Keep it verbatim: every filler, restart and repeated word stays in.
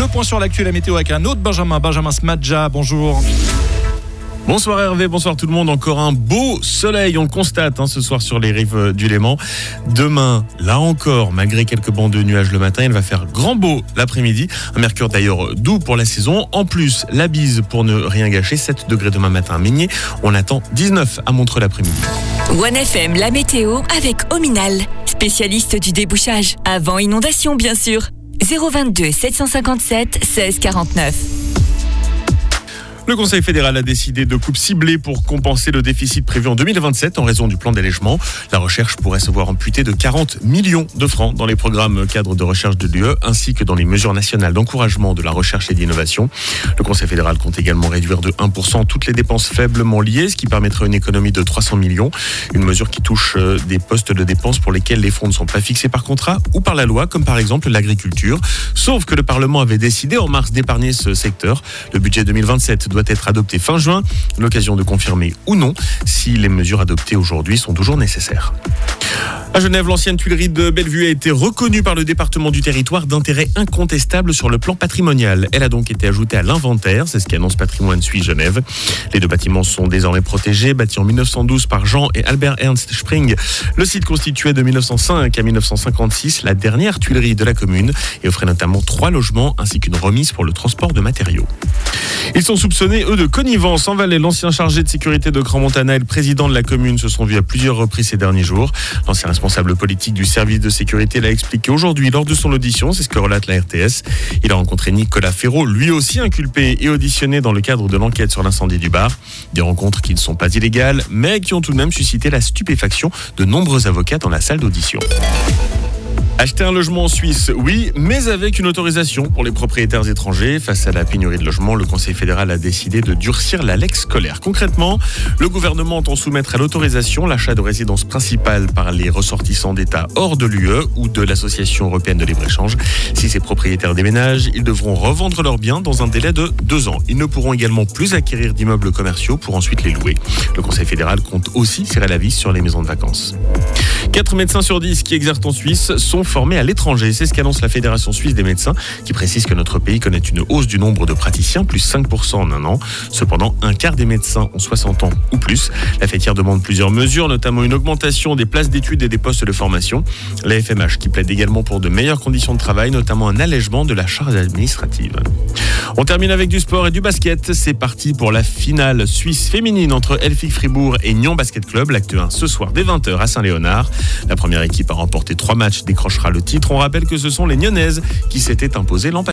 Le point sur l'actu et la météo avec un autre Benjamin, Benjamin Smadja. Bonjour. Bonsoir Hervé, bonsoir tout le monde. Encore un beau soleil, on le constate hein, ce soir sur les rives du Léman. Demain, là encore, malgré quelques bancs de nuages le matin, il va faire grand beau l'après-midi. Un mercure d'ailleurs doux pour la saison. En plus, la bise pour ne rien gâcher, sept degrés demain matin à Migné. On attend dix-neuf à Montreux l'après-midi. One F M, la météo avec Ominal, spécialiste du débouchage. Avant inondation bien sûr. zéro vingt-deux sept cent cinquante-sept seize quarante-neuf. Le Conseil fédéral a décidé de coupes ciblées pour compenser le déficit prévu en deux mille vingt-sept en raison du plan d'allègement. La recherche pourrait se voir amputée de quarante millions de francs dans les programmes cadres de recherche de l'U E ainsi que dans les mesures nationales d'encouragement de la recherche et d'innovation. Le Conseil fédéral compte également réduire de un pour cent toutes les dépenses faiblement liées, ce qui permettrait une économie de trois cents millions. Une mesure qui touche des postes de dépenses pour lesquels les fonds ne sont pas fixés par contrat ou par la loi, comme par exemple l'agriculture. Sauf que le Parlement avait décidé en mars d'épargner ce secteur. Le budget deux mille vingt-sept doit être adopté fin juin, l'occasion de confirmer ou non si les mesures adoptées aujourd'hui sont toujours nécessaires. À Genève, l'ancienne tuilerie de Bellevue a été reconnue par le département du territoire d'intérêt incontestable sur le plan patrimonial. Elle a donc été ajoutée à l'inventaire, c'est ce qu'annonce Patrimoine Suisse Genève. Les deux bâtiments sont désormais protégés, bâtis en mille neuf cent douze par Jean et Albert Ernst Spring. Le site constituait de mille neuf cent cinq à mille neuf cent cinquante-six la dernière tuilerie de la commune et offrait notamment trois logements ainsi qu'une remise pour le transport de matériaux. Ils sont soupçonnés, eux, de connivence en Valais. L'ancien chargé de sécurité de Crans-Montana et le président de la commune se sont vus à plusieurs reprises ces derniers jours. L'ancien responsable politique du service de sécurité l'a expliqué aujourd'hui lors de son audition, c'est ce que relate la R T S. Il a rencontré Nicolas Ferraud, lui aussi inculpé et auditionné dans le cadre de l'enquête sur l'incendie du bar. Des rencontres qui ne sont pas illégales, mais qui ont tout de même suscité la stupéfaction de nombreux avocats dans la salle d'audition. Acheter un logement en Suisse, oui, mais avec une autorisation pour les propriétaires étrangers. Face à la pénurie de logements, le Conseil fédéral a décidé de durcir la lex scolaire. Concrètement, le gouvernement entend soumettre à l'autorisation l'achat de résidences principales par les ressortissants d'États hors de l'U E ou de l'Association européenne de libre-échange. Si ces propriétaires déménagent, ils devront revendre leurs biens dans un délai de deux ans. Ils ne pourront également plus acquérir d'immeubles commerciaux pour ensuite les louer. Le Conseil fédéral compte aussi serrer la vis sur les maisons de vacances. quatre médecins sur dix qui exercent en Suisse sont formés à l'étranger. C'est ce qu'annonce la Fédération suisse des médecins qui précise que notre pays connaît une hausse du nombre de praticiens, plus cinq pour cent en un an. Cependant, un quart des médecins ont soixante ans ou plus. La fêtière demande plusieurs mesures, notamment une augmentation des places d'études et des postes de formation. La F M H qui plaide également pour de meilleures conditions de travail, notamment un allègement de la charge administrative. On termine avec du sport et du basket. C'est parti pour la finale suisse féminine entre Elfic Fribourg et Nyon Basket Club. L'acte un ce soir dès vingt heures à Saint-Léonard. La première équipe a remporté trois matchs, décrochera le titre. On rappelle que ce sont les Nyonnaises qui s'étaient imposées l'an passé.